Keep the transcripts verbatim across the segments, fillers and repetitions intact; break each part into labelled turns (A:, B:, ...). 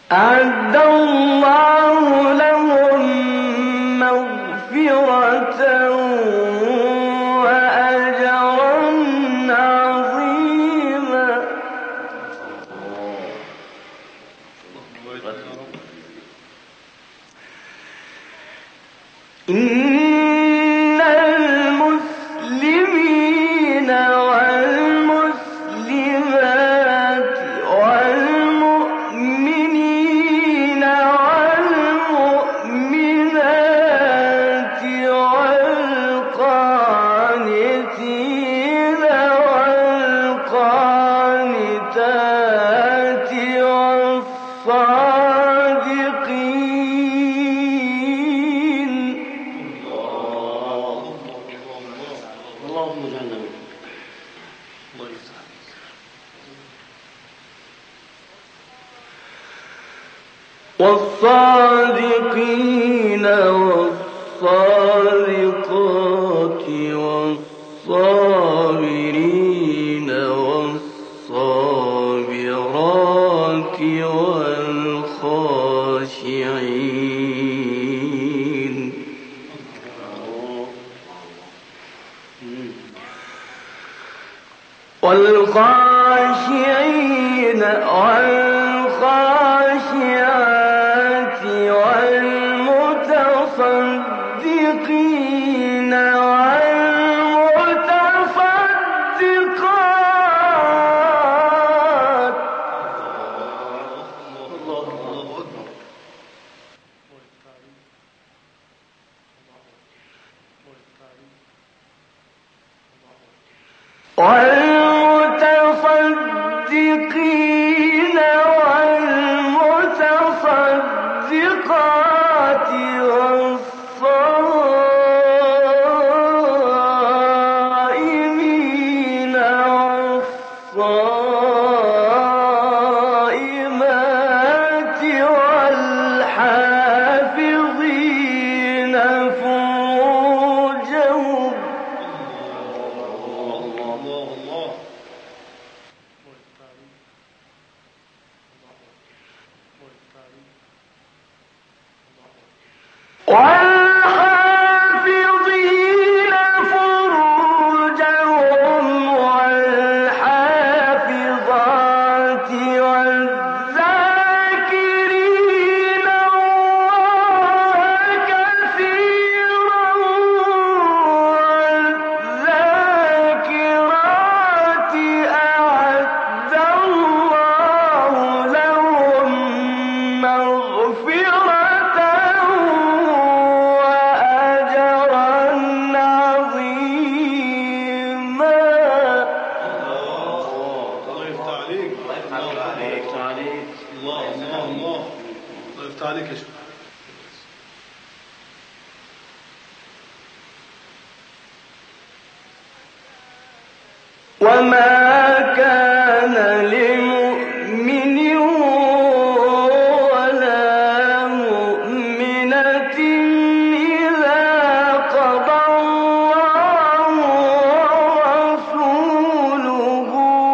A: أعد الله لهم مغفرة وأجرا عظيما. إن المسلمين والمسلمات والمؤمنين والمؤمنات والقانتين والقانتات والصادقين
B: اللهم اجعلنا منهم.
A: والصادقين والصادقات والصابرين والصابرات والخاشعين والخاشعين والخاشعات والمتصدقين والمتصدقات والمتصدقين والمتصدقات والصائمين والصائمات والحافظين فروجهم والحافظين فروجهم والحافظات والذاكرين الله كثيرا والذاكرات أعد الله لهم مغفرة وأجرا عظيما.
C: الله يفتح عليك. الله الله الله الله يفتح عليك يا شيخ.
A: وما كان لمؤمن ولا مؤمنة إذا قضى الله ورسوله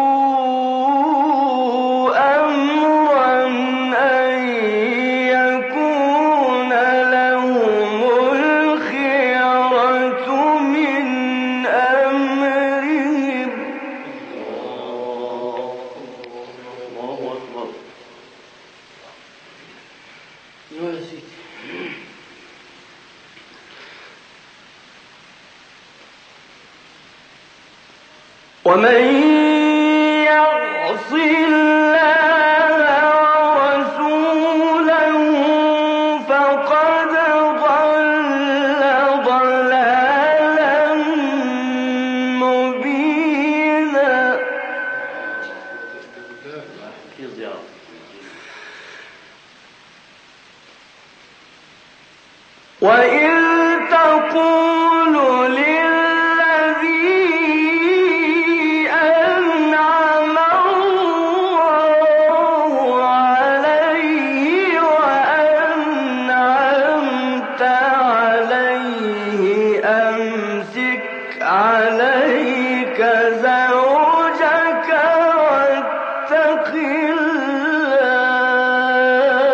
A: أمرا أن يكون لهم الخيرة من أمرهم.
B: الله أكبر. يا سيدي.
A: ومن يعص الله ورسوله فقد ضل ضلالا مبينا. وإذ تقول للذي أنعم الله عليه وأنعمت عليه أمسك عليك زوجك واتق الله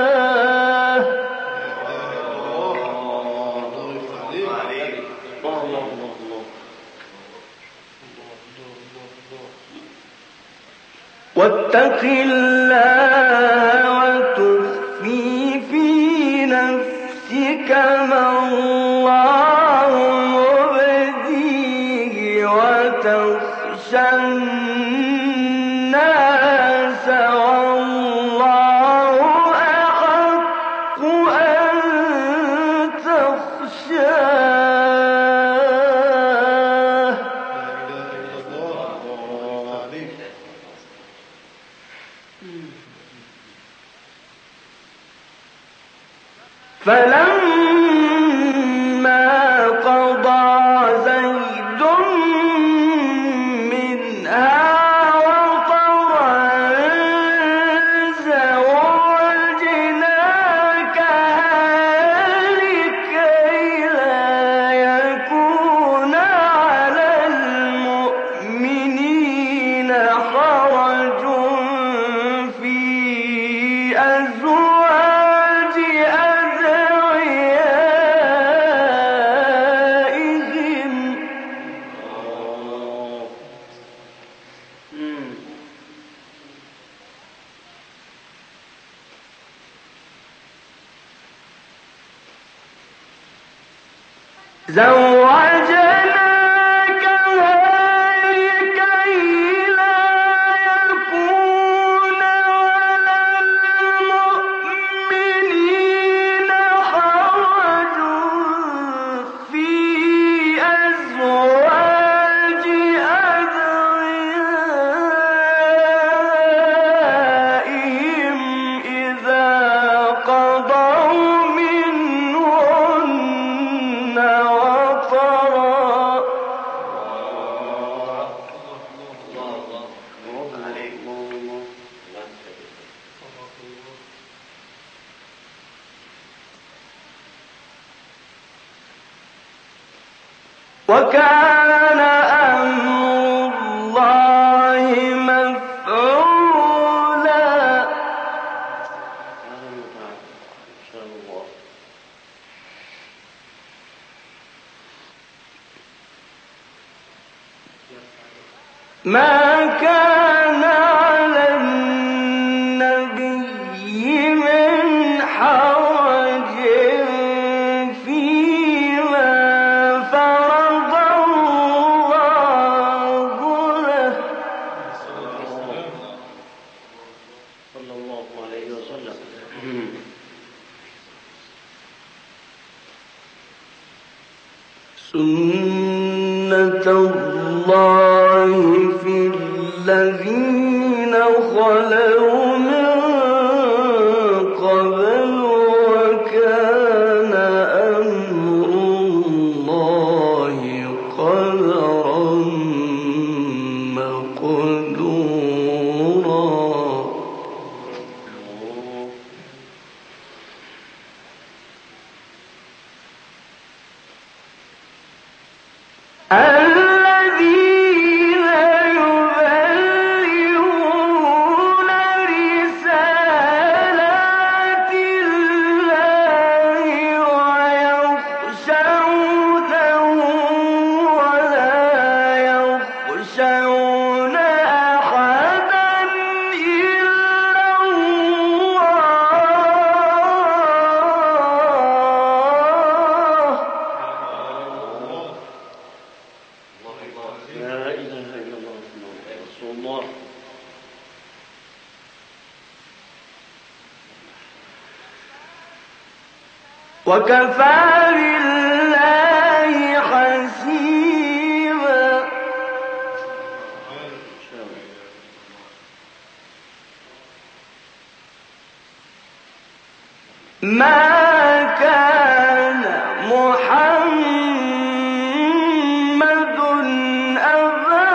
A: واتق الله وتخفي في نفسك ما الله مبديه وتخشى الناس والله أحق أن تخشاه. فلما قضى زيد منها وطرا زوجناكها لكي لا يكون على المؤمنين حرج في أزواج أدعيائهم. زوجناكها لكي لا يكون على المؤمنين حرج في أزواج أدعيائهم إذا قضوا منهن وطرا. وكان أمر الله مفعولا. ما كان على النبي من حرج فيما فرض الله له.
B: صلى الله عليه وسلم.
A: سنة الله في الذين خلوا من قبل وكان أمر الله قدرا مقدورا. الذين يبلغون رسالات الله ويخشونه ولا يخشون أحدا إلا الله.
B: لا إله إلا الله محمد رسول الله.
A: وكفى بالله حسيبا. ما كان محمد أبا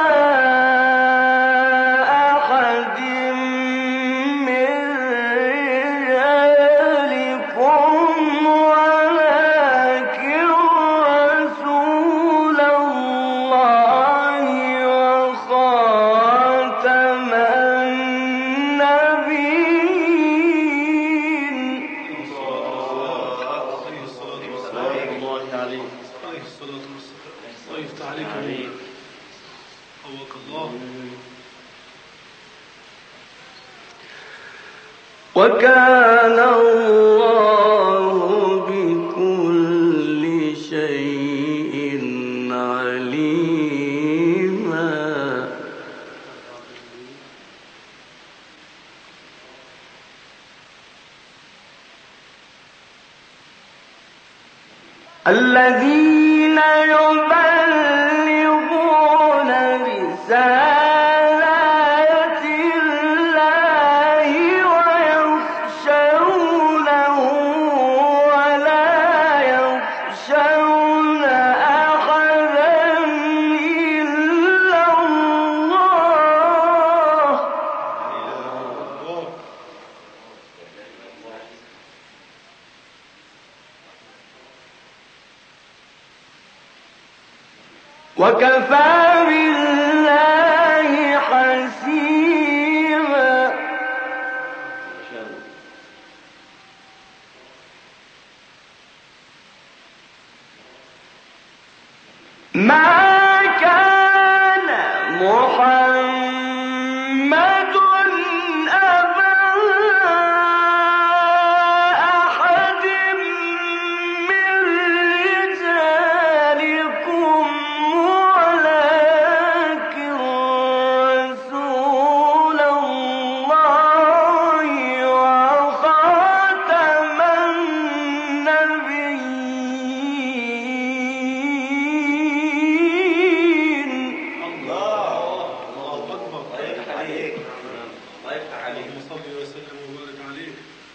A: أحد من رجالكم ولكن رسول الله وخاتم النبيين. وكان الله بكل شيء عليما. الذين يبلغون رسالات الله ويخشونه ولا يخشون أحدا إلا الله. وكفى بالله حسيبا. ما كان محمد أبا أحد من رجالكم ولكن رسول الله وخاتم النبيين.
C: الله أكبر.
B: الله يفتح عليك. الله يفتح عليك.
C: اللهم صل وسلم وبارك عليه.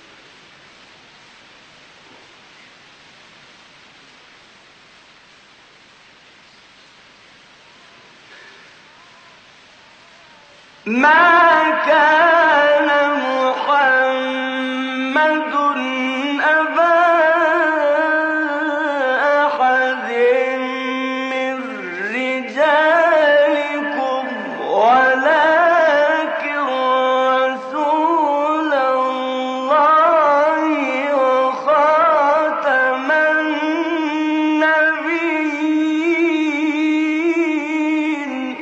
A: ما كان محمد أبا أحد من رجالكم ولكن رسول الله وخاتم النبيين.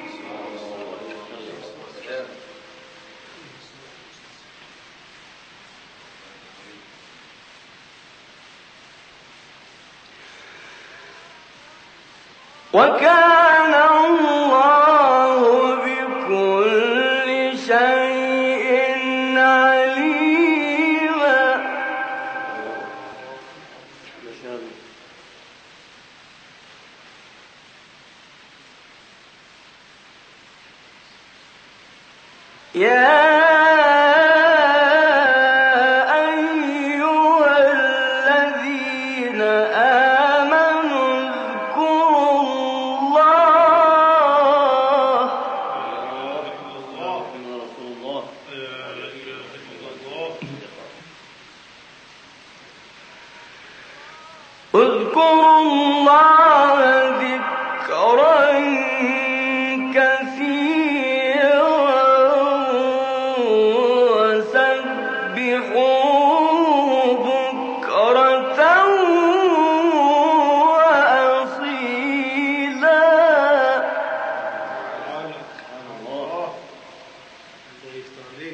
A: وكان الله بكل شيء عليما.
B: ما شاء الله.
A: يا أيها الذين آمنوا اذكروا الله.
B: محمد رسول الله.
C: لا إله إلا الله.
A: اذكروا الله ذكرا كثيرا وسبحوه بكرة وأصيلا.
C: سبحان الله. الله يفتح عليك.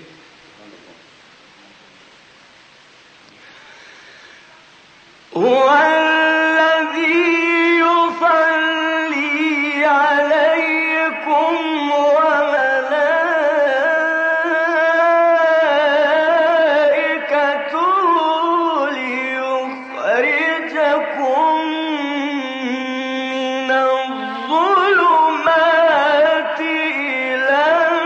A: هو الذي يصلي عليكم وملائكته ليخرجكم من الظلمات إلى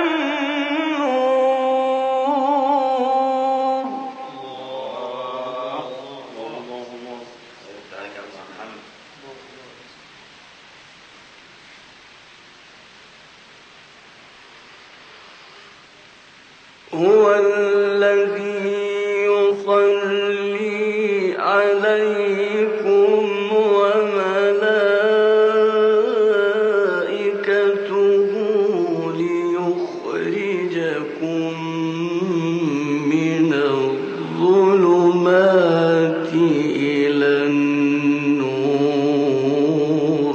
A: النور.
B: الله الله. يفتح عليك يا محمد.
A: هو الذي يصلي عليكم وملائكته ليخرجكم من الظلمات إلى النور.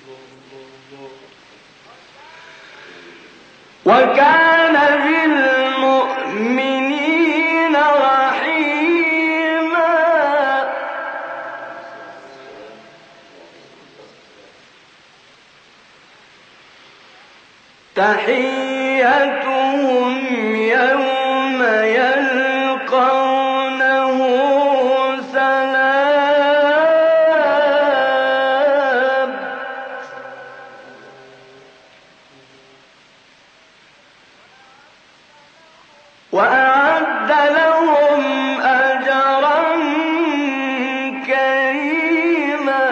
A: وكان بالمؤمنين تحيتهم يوم يلقونه سلام وأعد لهم أجرا كريما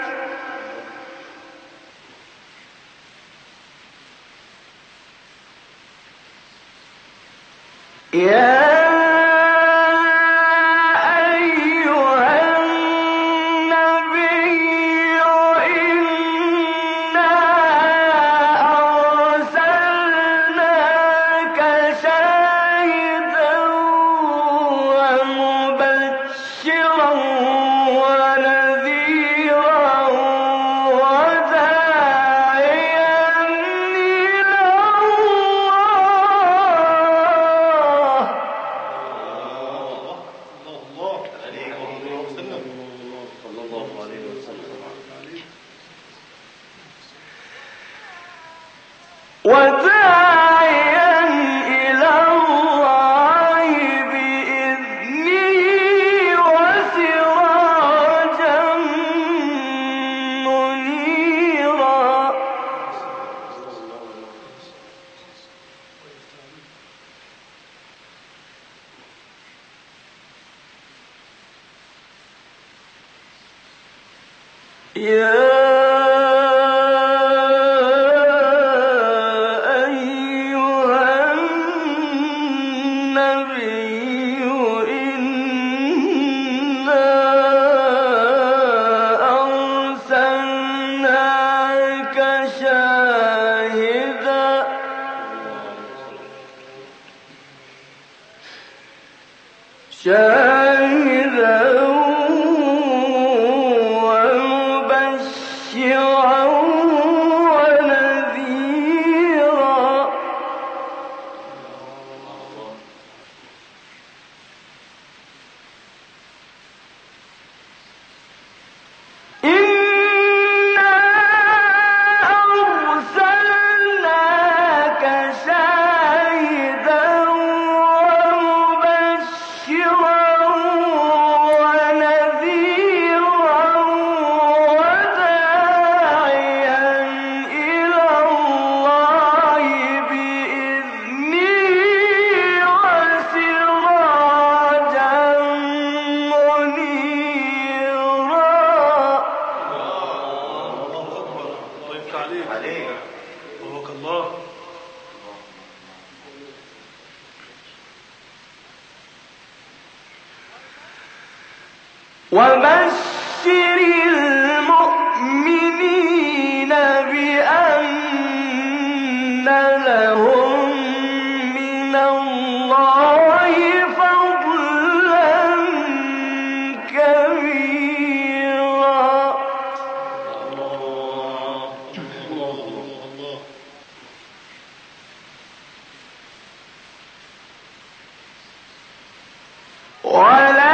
A: يا وداعيا إلى الله بإذنه وسراجا منيرا يا شاهدا ومبشرا ونذيرا إنا أرسلناك شاهدا وبشر المؤمنين بأن لهم من الله فضلا كبيرا ولا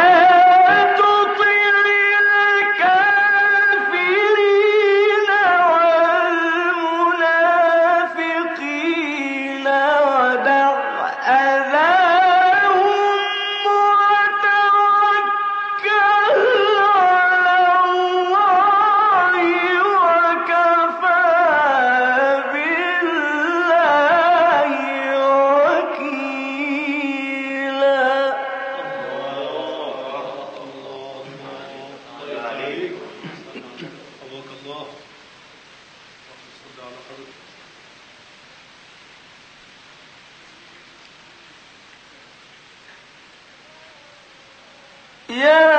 A: يا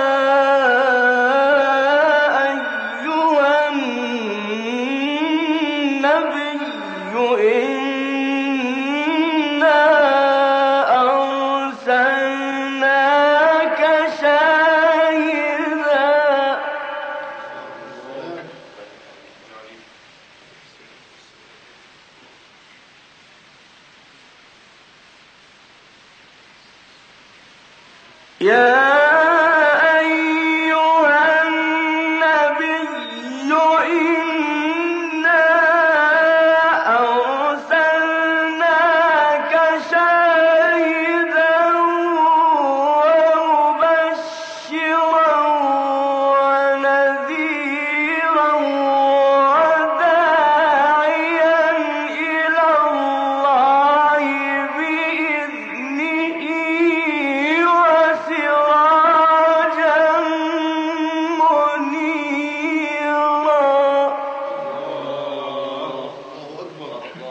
A: أيها النبي إنا أرسلناك شاهدا يا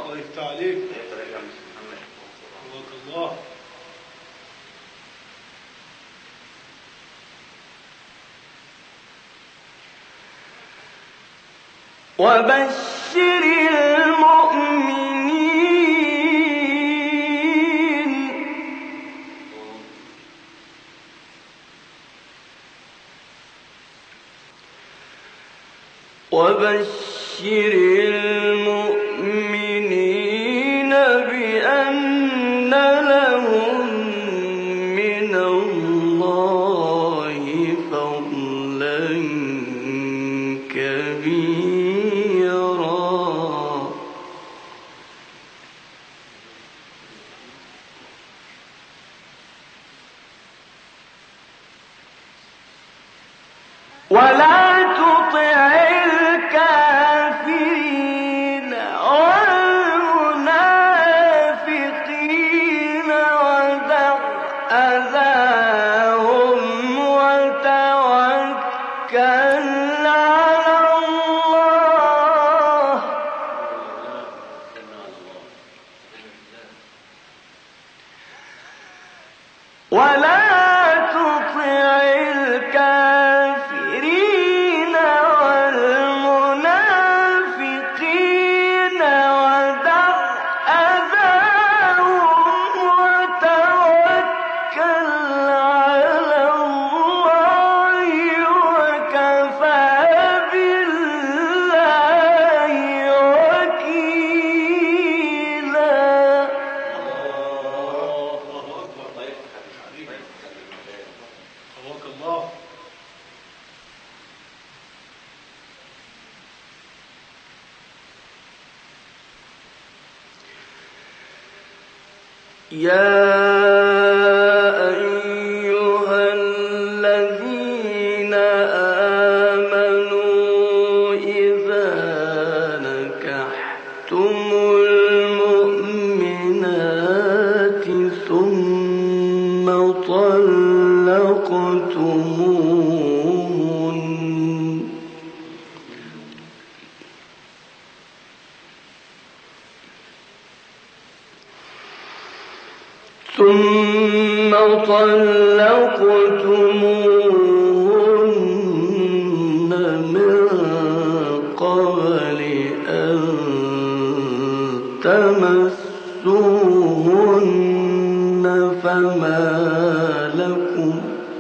C: الله يفتح عليك.
B: يفتح عليك يا عم محمد.
C: الله الله.
A: وبشر المؤمنين وبشر المؤمنين بأن لهم من الله فضلا كبيرا. ولا تطع الكافرين والمنافقين ودع أذاهم وتوكل على الله. ولا تطع الكافرين والمنافقين ودع أذاهم وتوكل على الله وكفى بالله وكيلا.
C: حواك الله.
A: يا أيها الذين آمنوا إذا نكحتم المؤمنات ثم طلقتموهن ثم طلقتموهن من قبل أن تمسوهن فما لكم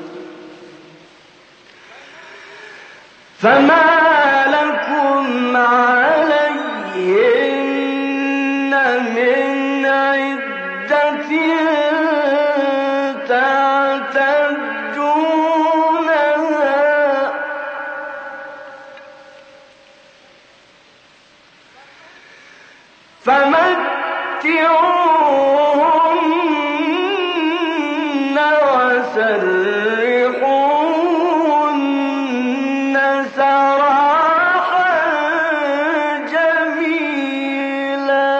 A: فما لكم عليهن من عدة تعتدونها فمتعوهن وسرحوهن سراحا جميلا.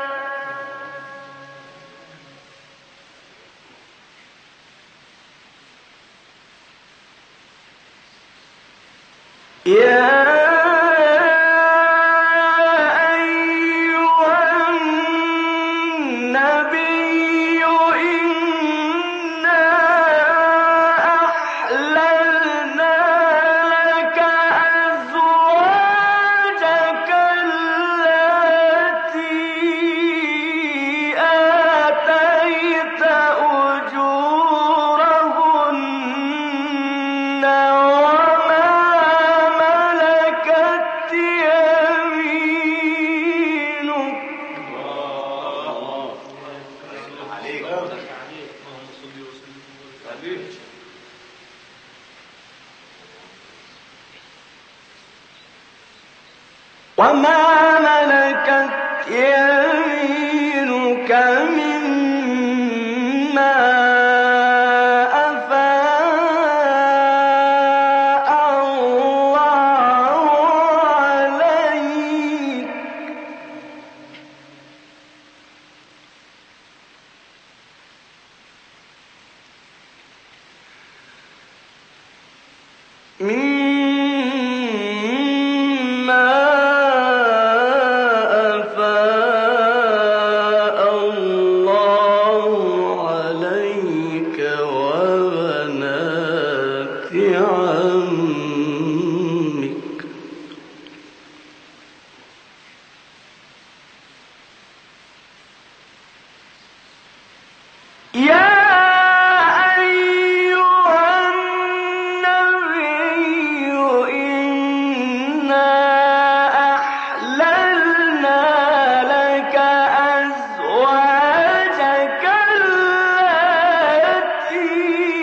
A: يا أيها النبي إنا أحللنا لك أزواجك التي آتيت أجورهن وما ملكت يمينك.
B: عليك.
C: اللهم صل وسلم وبارك.
A: وما ملكت يمينك مما أفاء الله عليك. مما أفاء يا أيها النبي إنا أحللنا لك أزواجك التي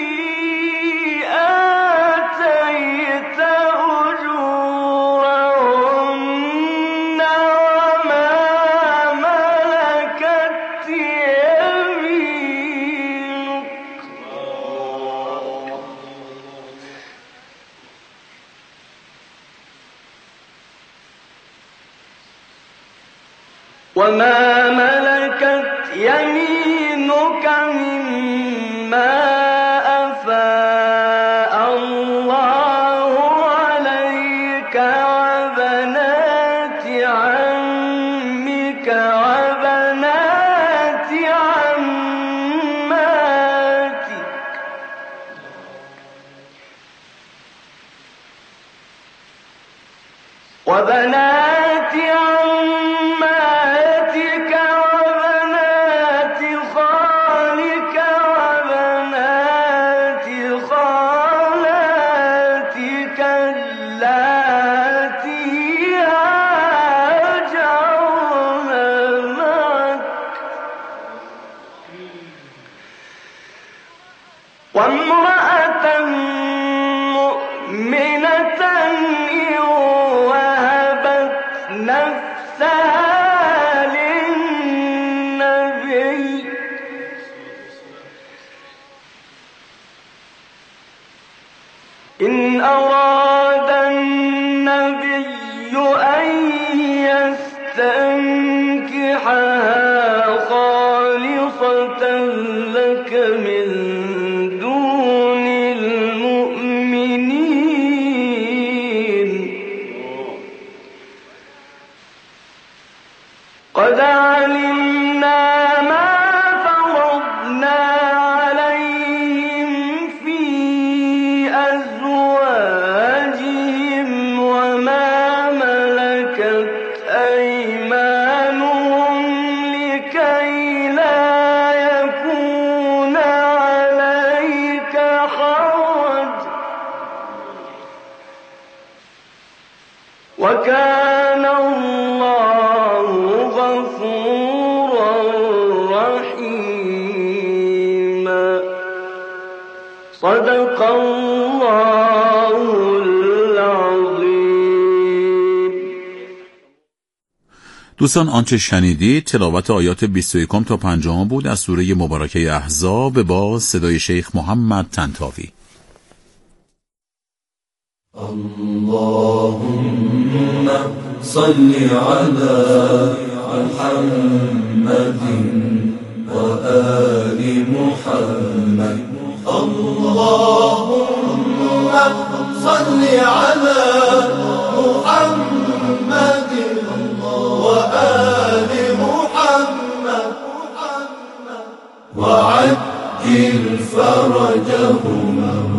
A: آتيت أجورهن وما ملكت يمينك وما ملكت يمينك مما أفاء الله عليك وبنات عمك وبنات عماتك وبنات عماتك وبنات خالك وبنات خالاتك اللاتي هاجرن معك وامرأة مؤمنة إن وهبت نفسها للنبي إن أراد النبي أن يستنكحها خالصة لك من دون المؤمنين قد علمنا ما فرضنا عليهم في أزواجهم وما ملكت أيمانهم لكي لا يكون عليك حرج وكان الله غفورا رحيما صدق الله العظيم.
D: دوستان آنچه شنیدید تلاوت آیات بیست و یک تا پنجاه بود از سوره مبارکه احزاب با صدای شیخ محمد طنطاوی.
E: اللهم صل على محمد وآل محمد اللهم صل على محمد وآل محمد وعجل فرجهم